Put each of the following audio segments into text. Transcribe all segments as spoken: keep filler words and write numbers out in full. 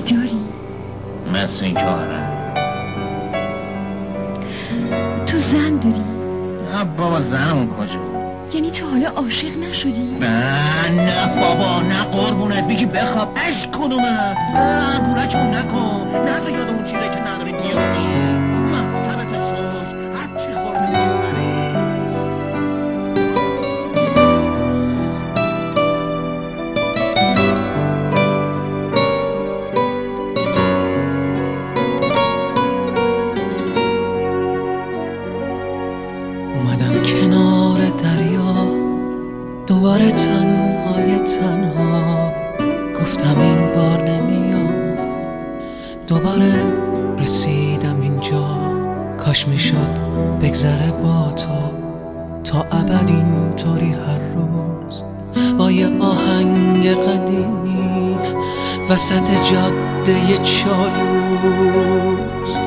داری؟ مثل این که آره. تو زن داری؟ نه بابا زنمون کجا؟ یعنی تو حالا عاشق نشدی؟ نه نه بابا نه قربونت بگی بخواب اش کنومه نه بورکمون نکن نه تو یاد اون چیزه که نداریم بیادی مذهبت چوک هرچی خورده میبری. اومدم کنار دریا دوباره تنهای تنها، گفتم این بار نمیام، دوباره رسیدم اینجا. کاش میشد بگذره با تو تا ابد اینطوری هر روز با یه آهنگ قدیمی وسط جاده چالوس.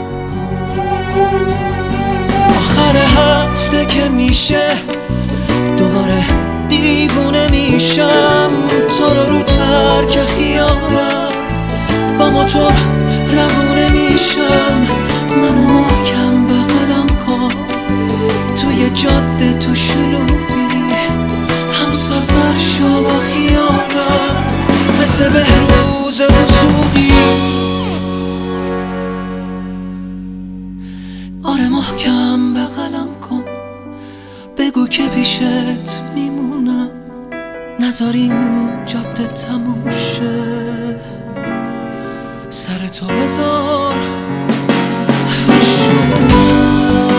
آخر هفته که میشه دوباره دیوونه میشم، تو رو رو ترک خیالم با موتور روونه میشم. منو محکم بغلم کن توی جاده تو شلوغی، هم سفر شو با خیالم مثل بهروز وثوقی. آره محکم بغلم کن، بگو که پیشت میمونم، نذار این جاده تموم شه، سر تو بذار رو شونم.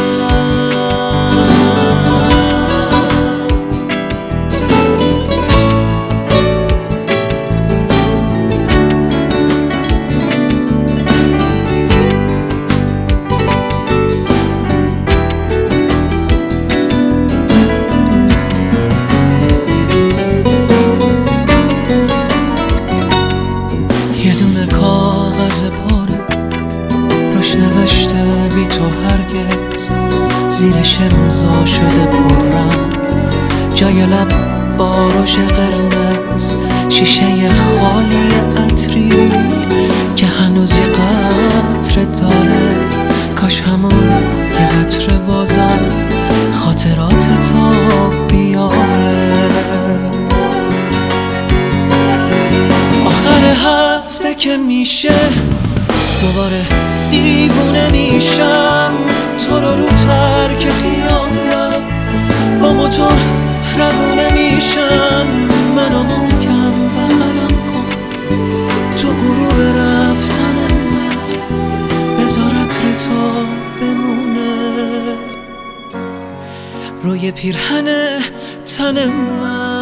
یه دونه کاغذ پاره روش نوشته بی تو هرگز، زیرش امضا شده پررنگ جای لب با رژ قرمز، شیشه خالی عطری که هنوز یه قطره داره. کاش همون یه قطره بازم خاطرات تو بیاره. آخر هفته که میشه دوباره دیوونه میشم، تو رو رو ترک خیالم با موتور روونه میشم. منو محکم بغلم کن تو غروب رفتن من، بذار عطر تو بمونه روی پیرهن تن من.